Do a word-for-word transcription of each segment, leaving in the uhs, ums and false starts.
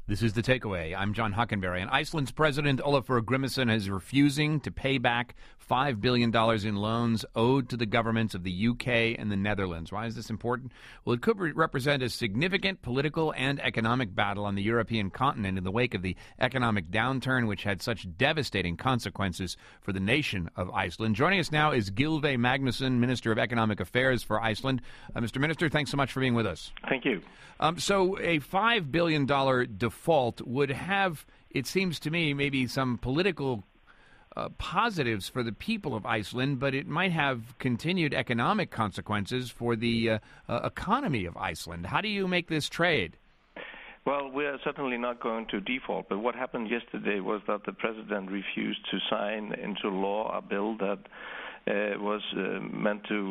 This is The Takeaway. I'm John Hockenberry. And Iceland's President Olafur Grimmason is refusing to pay back five billion dollars in loans owed to the governments of the U K and the Netherlands. Why is this important? Well, it could re- represent a significant political and economic battle on the European continent in the wake of the economic downturn, which had such devastating consequences for the nation of Iceland. Joining us now is Gylfi Magnusson, Minister of Economic Affairs for Iceland. Uh, Mister Minister, thanks so much for being with us. Thank you. Um, so a five billion dollars default would have, it seems to me, maybe some political uh, positives for the people of Iceland, but it might have continued economic consequences for the uh, uh, economy of Iceland. How do you make this trade? Well, we are certainly not going to default, but what happened yesterday was that the president refused to sign into law a bill that uh, was uh, meant to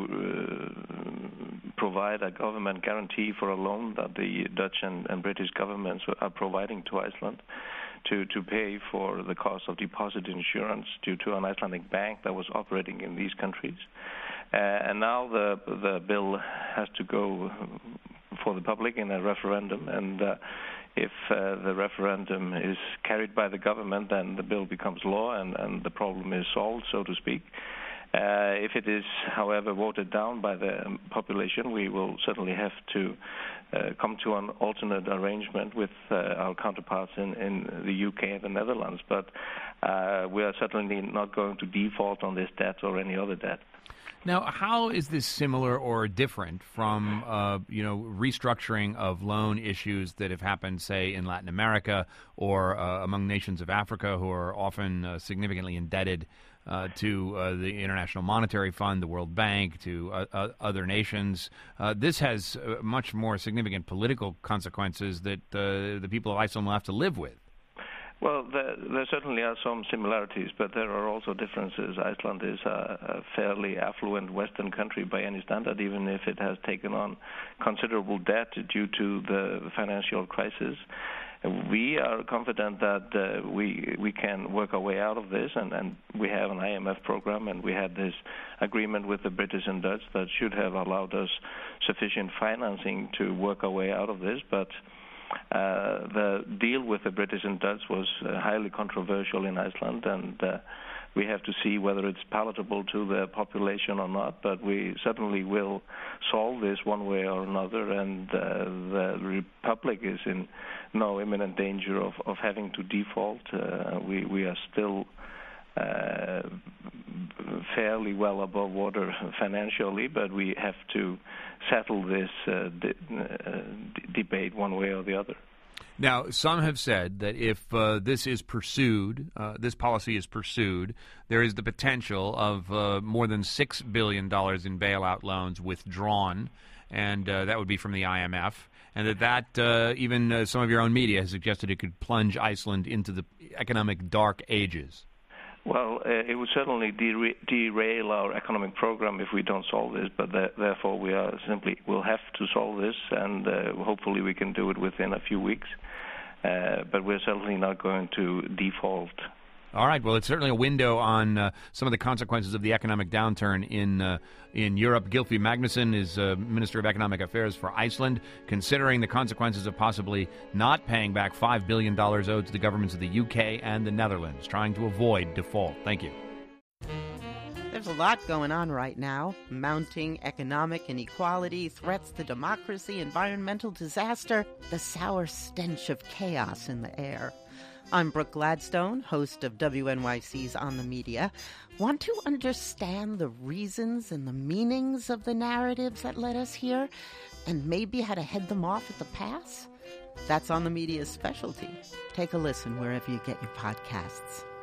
uh, provide a government guarantee for a loan that the Dutch and, and British governments are providing to Iceland to, to pay for the cost of deposit insurance due to an Icelandic bank that was operating in these countries. Uh, and now the the bill has to go for the public in a referendum, and uh, if uh, the referendum is carried by the government, then the bill becomes law and, and the problem is solved, so to speak. Uh, if it is, however, voted down by the population, we will certainly have to uh, come to an alternate arrangement with uh, our counterparts in, in the U K and the Netherlands. But uh, we are certainly not going to default on this debt or any other debt. Now, how is this similar or different from, uh, you know, restructuring of loan issues that have happened, say, in Latin America or uh, among nations of Africa who are often uh, significantly indebted uh, to uh, the International Monetary Fund, the World Bank, to uh, uh, other nations? Uh, this has uh, much more significant political consequences that uh, the people of Iceland will have to live with. Well, there, there certainly are some similarities, but there are also differences. Iceland is a, a fairly affluent Western country by any standard, even if it has taken on considerable debt due to the financial crisis. We are confident that uh, we we can work our way out of this, and, and we have an I M F program, and we had this agreement with the British and Dutch that should have allowed us sufficient financing to work our way out of this, but Uh, the deal with the British and Dutch was uh, highly controversial in Iceland, and uh, we have to see whether it's palatable to the population or not, but we certainly will solve this one way or another, and uh, the Republic is in no imminent danger of, of having to default. Uh, we, we are still uh, fairly well above water financially, but we have to settle this uh, de- uh, d- debate one way or the other. Now, some have said that if uh, this is pursued, uh, this policy is pursued, there is the potential of uh, more than six billion dollars in bailout loans withdrawn, and uh, that would be from the I M F, and that, that uh, even uh, some of your own media has suggested it could plunge Iceland into the economic dark ages. Well, uh, it would certainly dera- derail our economic program if we don't solve this, but th- therefore we are simply will have to solve this, and uh, hopefully we can do it within a few weeks. Uh, but we're certainly not going to default. All right. Well, it's certainly a window on uh, some of the consequences of the economic downturn in uh, in Europe. Gylfi Magnusson is uh, Minister of Economic Affairs for Iceland, considering the consequences of possibly not paying back five billion dollars owed to the governments of the U K and the Netherlands, trying to avoid default. Thank you. There's a lot going on right now. Mounting economic inequality, threats to democracy, environmental disaster, the sour stench of chaos in the air. I'm Brooke Gladstone, host of W N Y C's On the Media. Want to understand the reasons and the meanings of the narratives that led us here, and maybe how to head them off at the pass? That's On the Media's specialty. Take a listen wherever you get your podcasts.